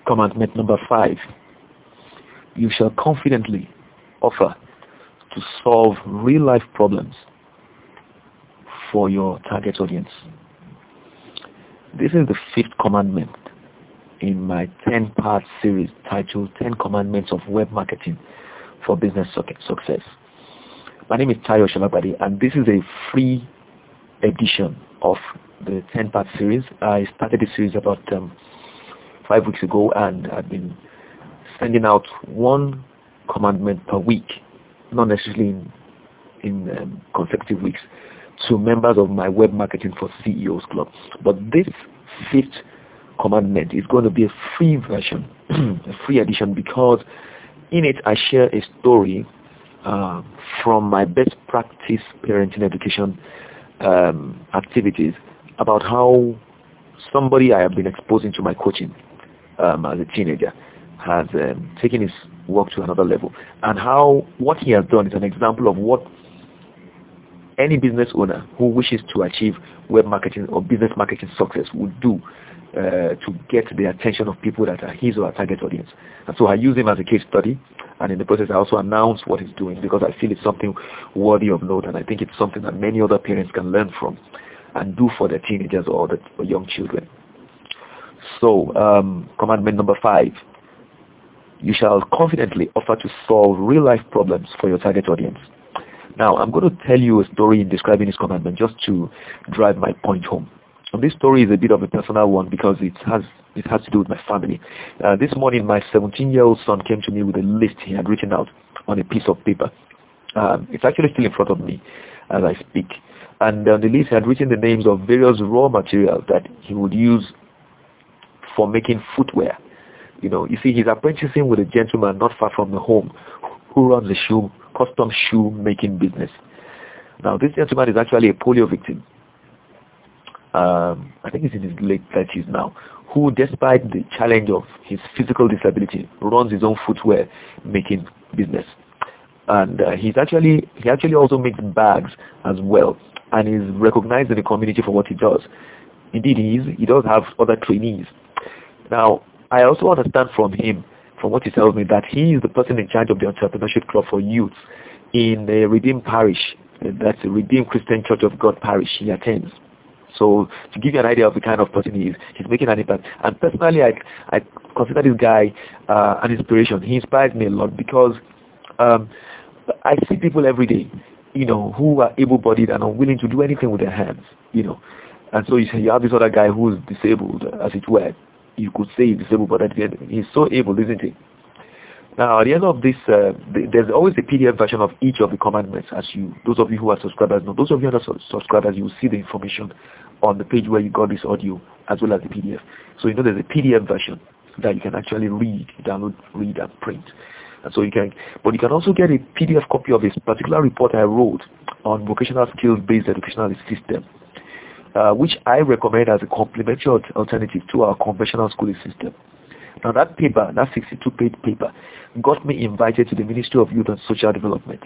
Commandment number 5. You shall confidently offer to solve real-life problems for your target audience. This is the 5th commandment in my 10-part series titled 10 Commandments of Web Marketing for Business Success. My name is Tayo Shalabadi, and this is a free edition of the 10-part series. I started this series about 5 weeks ago, and I've been sending out one commandment per week, not necessarily in consecutive weeks, to members of my Web Marketing for CEOs Club. But this 5th commandment is going to be a free version, a free edition, because in it I share a story from my best practice parenting education activities about how somebody I have been exposing to my coaching as a teenager has taken his work to another level, and how what he has done is an example of what any business owner who wishes to achieve web marketing or business marketing success would do to get the attention of people that are his or her target audience. And so I use him as a case study, and in the process I also announce what he's doing, because I feel it's something worthy of note, and I think it's something that many other parents can learn from and do for their teenagers or their young children. So commandment number 5. You shall confidently offer to solve real-life problems for your target audience. Now, I'm going to tell you a story in describing this commandment just to drive my point home. And this story is a bit of a personal one because it has to do with my family. This morning, my 17-year-old son came to me with a list he had written out on a piece of paper. It's actually still in front of me as I speak. And on the list, he had written the names of various raw materials that he would use for making footwear. You see, he's apprenticing with a gentleman not far from the home who runs a custom shoe making business. Now, this gentleman is actually a polio victim. I think he's in his late 30s now, who, despite the challenge of his physical disability, runs his own footwear making business. And he actually also makes bags as well, and is recognized in the community for what he does. Indeed, he does have other trainees. Now, I also understand from him, from what he tells me, that he is the person in charge of the Entrepreneurship Club for Youth in a Redeemed Parish. That's a Redeemed Christian Church of God parish he attends. So to give you an idea of the kind of person he is, he's making an impact. And personally, I consider this guy an inspiration. He inspires me a lot because I see people every day, who are able-bodied and are willing to do anything with their hands, And so you have this other guy who's disabled, as it were. You could say he's disabled, but at the end, he's so able, isn't he? Now, at the end of this, there's always a PDF version of each of the commandments. Those of you who are subscribers know. Those of you who are not subscribers, you will see the information on the page where you got this audio, as well as the PDF. So there's a PDF version that you can actually read, download, read, and print. And so you can also get a PDF copy of this particular report I wrote on vocational skills-based educational system, which I recommend as a complementary alternative to our conventional schooling system. Now that paper, that 62-page paper, got me invited to the Ministry of Youth and Social Development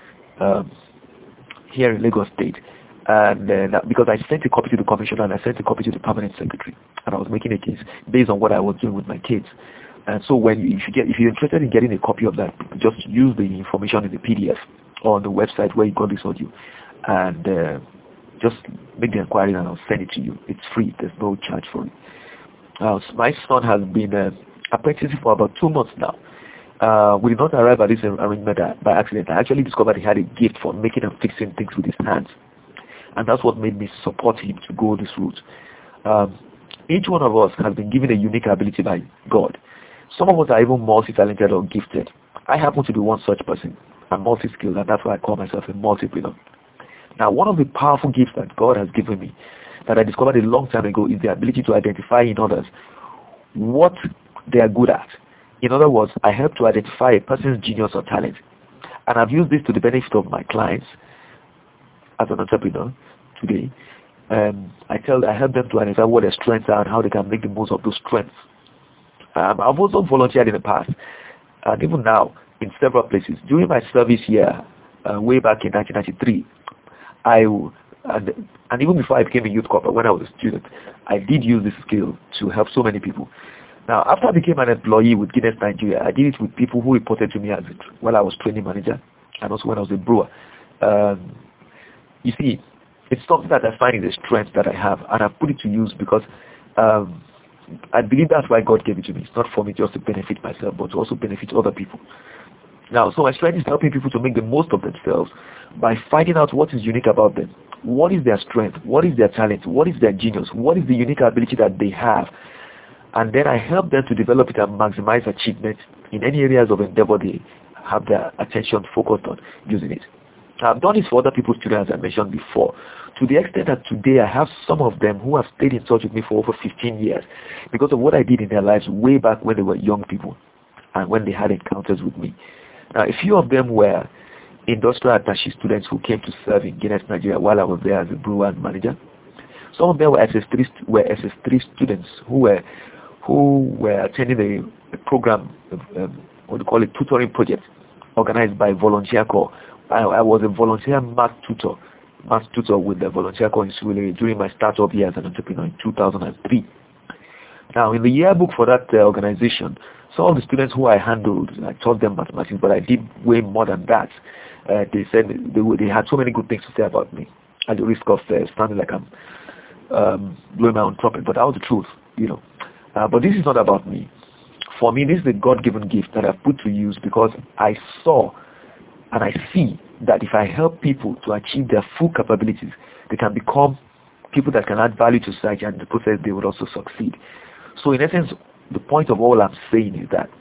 here in Lagos State. And because I sent a copy to the commissioner and I sent a copy to the permanent secretary, and I was making a case based on what I was doing with my kids. And so if you're interested in getting a copy of that, just use the information in the PDF or on the website where you got this audio, and just make the inquiry and I'll send it to you. It's free. There's no charge for it. My son has been apprenticing for about 2 months now. We did not arrive at this arrangement by accident. I actually discovered he had a gift for making and fixing things with his hands. And that's what made me support him to go this route. Each one of us has been given a unique ability by God. Some of us are even multi-talented or gifted. I happen to be one such person. I'm multi-skilled, and that's why I call myself a multipreneur. Now, one of the powerful gifts that God has given me that I discovered a long time ago is the ability to identify in others what they are good at. In other words, I help to identify a person's genius or talent. And I've used this to the benefit of my clients as an entrepreneur today. I help them to identify what their strengths are and how they can make the most of those strengths. I've also volunteered in the past, and even now, in several places. During my service year, way back in 1993, and even before I became a youth corporate, when I was a student, I did use this skill to help so many people. Now, after I became an employee with Guinness Nigeria, I did it with people who reported to me while I was training manager and also when I was a brewer. You see, it's something that I find is a strength that I have, and I've put it to use because I believe that's why God gave it to me. It's not for me just to benefit myself, but to also benefit other people. Now, so my strength is helping people to make the most of themselves by finding out what is unique about them. What is their strength? What is their talent? What is their genius? What is the unique ability that they have? And then I help them to develop it and maximize achievement in any areas of endeavor they have their attention focused on using it. I've done this for other people's children, as I mentioned before, to the extent that today I have some of them who have stayed in touch with me for over 15 years because of what I did in their lives way back when they were young people and when they had encounters with me. Now, a few of them were industrial attaché students who came to serve in Guinness Nigeria while I was there as a brewer and manager. Some of them were SS3 students who were attending a program, what do you call it, tutoring project organized by Volunteer Corps. I was a volunteer math tutor with the Volunteer Corps in Surulere during my startup year as an entrepreneur in 2003. Now, in the yearbook for that organization, some of the students who I handled, I taught them mathematics, but I did way more than that. They said they had so many good things to say about me, at the risk of sounding like I'm blowing my own trumpet, but that was the truth, you know. But this is not about me. For me, this is a God-given gift that I've put to use because I saw and I see that if I help people to achieve their full capabilities, they can become people that can add value to society, and in the process they would also succeed. So in essence, the point of all I'm saying is that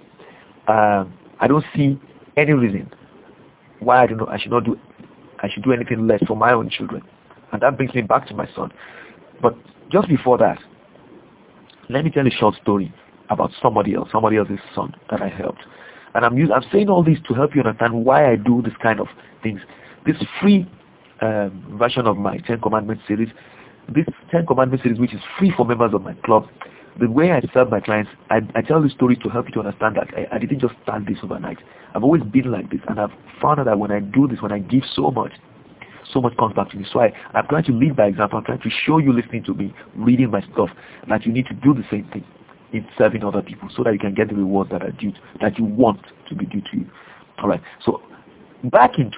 I don't see any reason why I should do anything less for my own children. And that brings me back to my son. But just before that, let me tell a short story about somebody else's son that I helped. And I'm saying all this to help you understand why I do this kind of things. This free version of my 10 Commandments series, this 10 Commandments series, which is free for members of my club, the way I serve my clients, I tell this story to help you to understand that I didn't just start this overnight. I've always been like this, and I've found out that when I do this, when I give so much comes back to me. So I'm trying to lead by example. I'm trying to show you, listening to me, reading my stuff, that you need to do the same thing in serving other people so that you can get the rewards that are due, that you want to be due to you. All right. So back in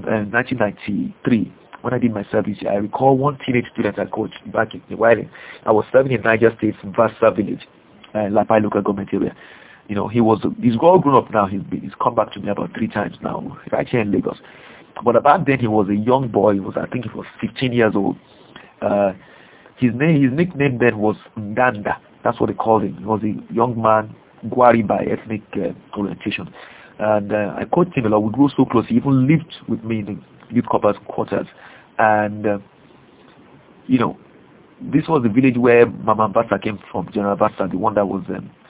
1993, when I did my service, I recall one teenage student I coached back in while I was serving in Niger State's Vasa village, Lapai local government area. You know, he's all grown up now. He's come back to me about 3 times now, right here in Lagos. But back then he was a young boy. I think he was 15 years old. His nickname then was Ndanda. That's what they called him. He was a young man, Gwari by ethnic orientation. And I coached him a lot. We grew so close. He even lived with me in the youth corpers quarters. And, you know, this was the village where Mama Bassa came from, General Bassa, the one that was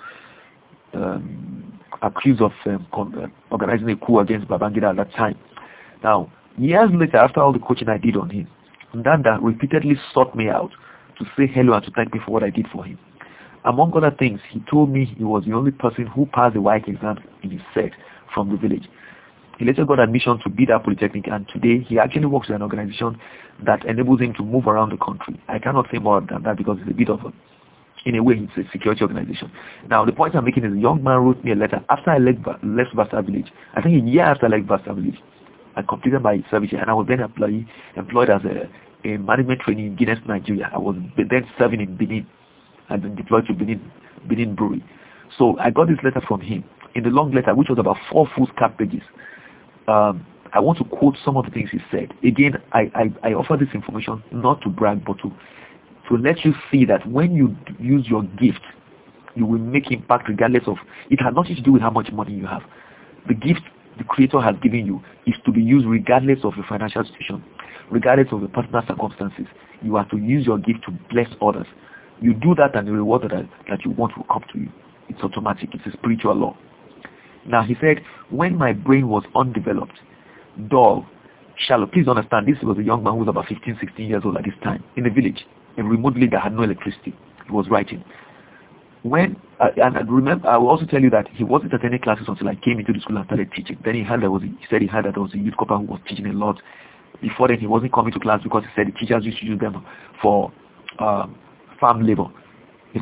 accused of organizing a coup against Babangida at that time. Now, years later, after all the coaching I did on him, Ndanda repeatedly sought me out to say hello and to thank me for what I did for him. Among other things, he told me he was the only person who passed the WAEC exam in his set from the village. He later got admission to Bida Polytechnic, and today he actually works with an organization that enables him to move around the country. I cannot say more than that because it's a bit of in a way, it's a security organization. Now, the point I'm making is a young man wrote me a letter after I left Vasta Village. I think a year after I left Vasta Village, I completed my service and I was then employed as a management trainee in Guinness, Nigeria. I was then serving in Benin. I'd been deployed to Benin Brewery. So I got this letter from him. In the long letter, which was about 4 foolscap pages, I want to quote some of the things he said. Again, I offer this information not to brag, but to let you see that when you use your gift, you will make impact regardless of, it has nothing to do with how much money you have. The gift the Creator has given you is to be used regardless of your financial situation, regardless of your personal circumstances. You have to use your gift to bless others. You do that and the reward that you want will come to you. It's automatic. It's a spiritual law. Now he said, when my brain was undeveloped, dull, shallow, please understand, this was a young man who was about 15, 16 years old at this time, in a village, a remote village that had no electricity. He was writing. And remember, I will also tell you that he wasn't attending classes until I came into the school and started teaching. Then he said he had that there was a youth corps who was teaching a lot. Before then, he wasn't coming to class because he said the teachers used to use them for farm labor. You know,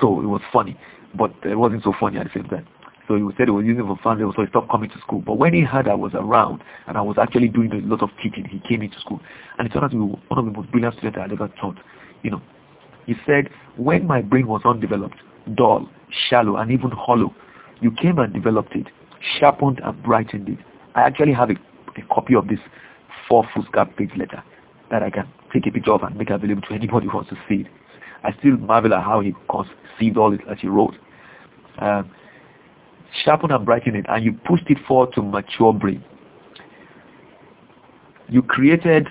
So it was funny, but it wasn't so funny at the same time. So he said he was using it for fun, so he stopped coming to school. But when he heard I was around and I was actually doing a lot of teaching, he came into school. And it turned out to be one of the most brilliant students I had ever taught. He said, when my brain was undeveloped, dull, shallow, and even hollow, you came and developed it, sharpened and brightened it. I actually have a copy of this 4 foolscap page letter that I can take a picture of and make available to anybody who wants to see it. I still marvel at how he conceived all it that he wrote. Sharpen and brighten it, and you pushed it forward to mature brain. You created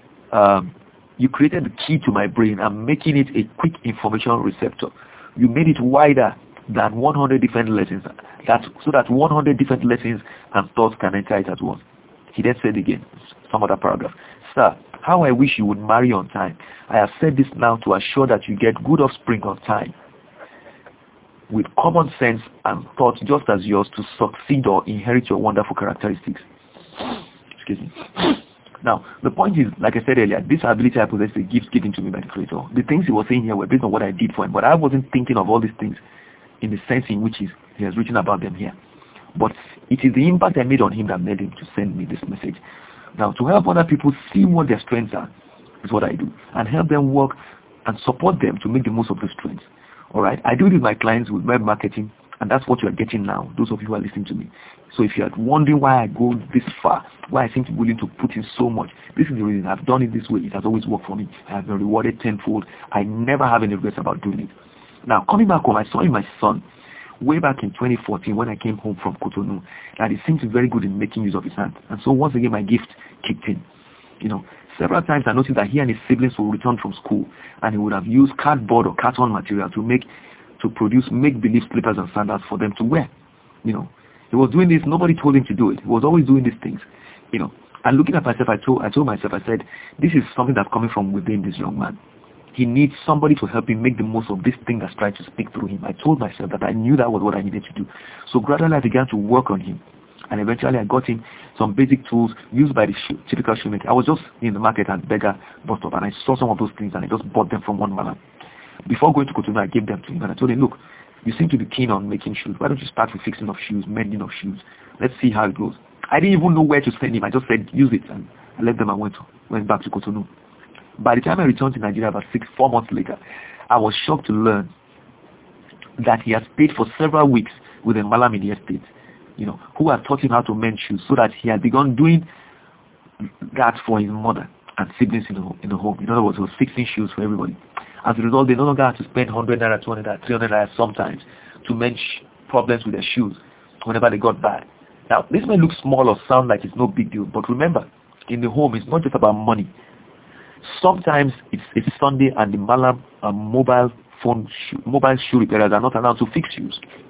the key to my brain and making it a quick information receptor. You made it wider than 100 different lessons, so that 100 different lessons and thoughts can enter it at once. He then said again, some other paragraph, Sir, how I wish you would marry on time. I have said this now to assure that you get good offspring on time, with common sense and thought just as yours, to succeed or inherit your wonderful characteristics. Excuse me. Now, the point is, like I said earlier, this ability I possess is a gift given to me by the Creator. The things he was saying here were based on what I did for him, but I wasn't thinking of all these things in the sense in which he has written about them here. But it is the impact I made on him that made him to send me this message. Now, to help other people see what their strengths are is what I do, and help them work and support them to make the most of those strengths. Alright, I do it with my clients with web marketing, and that's what you are getting now, those of you who are listening to me. So if you are wondering why I go this far, why I seem to be willing to put in so much, this is the reason. I've done it this way. It has always worked for me. I have been rewarded tenfold. I never have any regrets about doing it. Now, coming back home, I saw in my son, way back in 2014 when I came home from Cotonou, that he seemed to be very good in making use of his hand. And so once again, my gift kicked in. Several times I noticed that he and his siblings would return from school, and he would have used cardboard or carton material to produce make-believe slippers and sandals for them to wear. He was doing this. Nobody told him to do it. He was always doing these things. And looking at myself, I told myself, I said, this is something that's coming from within this young man. He needs somebody to help him make the most of this thing that's trying to speak through him. I told myself that I knew that was what I needed to do. So gradually I began to work on him. And eventually I got him some basic tools used by the typical shoemaker. I was just in the market at Beggar bus stop, and I saw some of those things, and I just bought them from one man. Before going to Cotonou, I gave them to him, and I told him, look, you seem to be keen on making shoes. Why don't you start with fixing of shoes, mending of shoes? Let's see how it goes. I didn't even know where to send him. I just said, use it, and I left them and went back to Cotonou. By the time I returned to Nigeria about 4 months later, I was shocked to learn that he has paid for several weeks with a Malam in the estate, who had taught him how to mend shoes, so that he had begun doing that for his mother and siblings in the home. In other words, he was fixing shoes for everybody. As a result, they no longer had to spend 100 naira, 200 naira, 300 naira sometimes to mend problems with their shoes whenever they got bad. Now, this may look small or sound like it's no big deal, but remember, in the home, it's not just about money. Sometimes it's Sunday and the Malam mobile shoe repairers are not allowed to fix shoes.